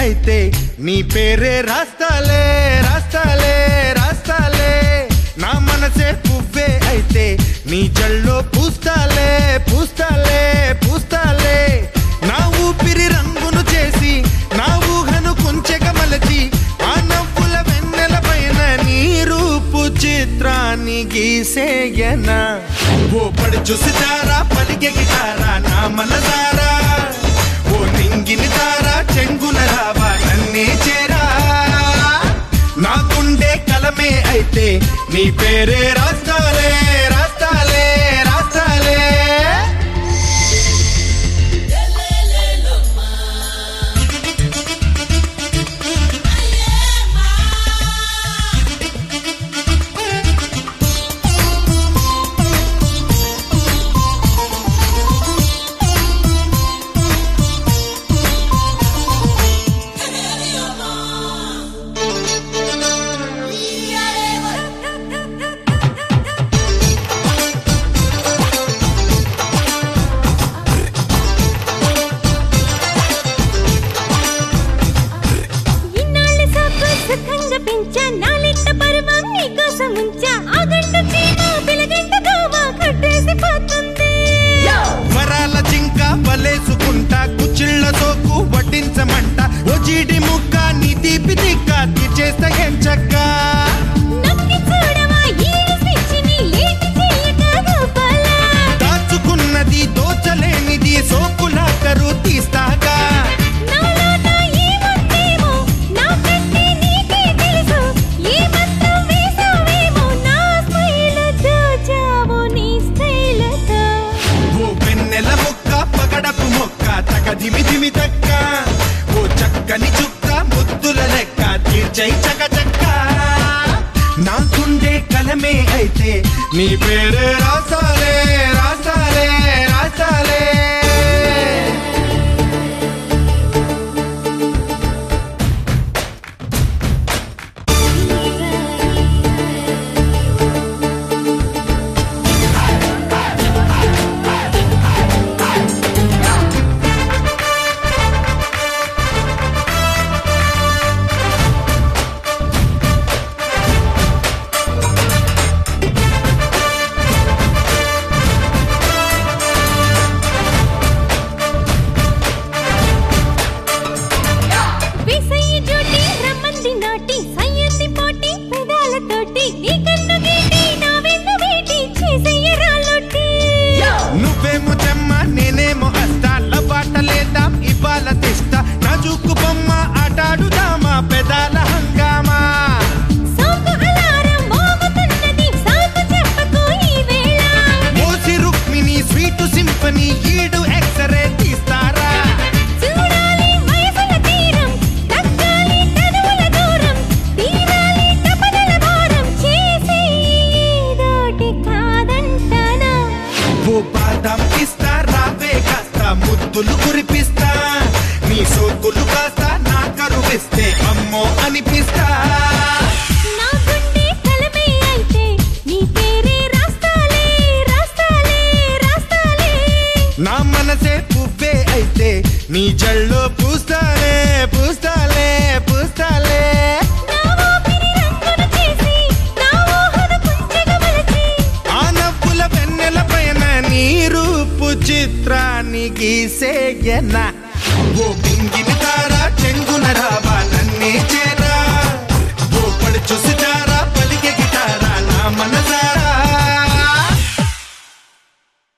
అయితే నీ పేరే రాస్తాలే రాస్తాలే రాస్తాలే నా మనసే పువ్వే అయితే నీ జల్లో పూస్తాలే పూస్తాలే పూస్తాలే నా ఊపిరి రంగును చేసి నా ఊహను కొంచెగా మలచి ఆ నవ్వుల వెన్నెల పైన నీ రూపు చిత్రాన్ని గీసేయనా ఓ పడుచు సితారా పలికే గిటారా నా మనసారా ఓ నింగిని తారా చెంగున రావా నన్నే చేరా నా గుండె కలమే అయితే నీ పేరే రాస్తాలే రాస్తాలే రాస్తాలే వరాల జింక వలేసుకుంటా కుచిళ్ళ సోకు వడ్డించమంట ఓ జీడి ముక్క నీ తీపి తిక్క తీర్చేస్తా ఏం చక్క దాచుకున్నది దోచలేనిది సోకులా కరు తీస్తాగా దిమి దిమి తక్క ఓ చక్కని చుక్క ముద్దుల లెక్క తీర్చై చక చక్క నా గుండె కలమే అయితే నీ పేరే రాసాలే రాసాలే రాసాలే నువ్వేమో చెమ్మ నేనేమో అస్తాల బాటలేద్దాం ఇవాళ తెస్తా నాజుకు బొమ్మ ఆటాడుదామా పెదాల హంగామా మోసి రుక్మిణి స్వీటు సింఫనీ ఈడు ఎక్సరే తీస్తారా ముద్దులు కురిపిస్తా నీ సోకులు కాస్త నా కరువిస్తే అమ్మో అనిపిస్తా నా గుండె కలమే అయితే నీ పేరే రాస్తాలే రాస్తాలే రాస్తాలే నా మనసే పువ్వే అయితే నీ జల్లో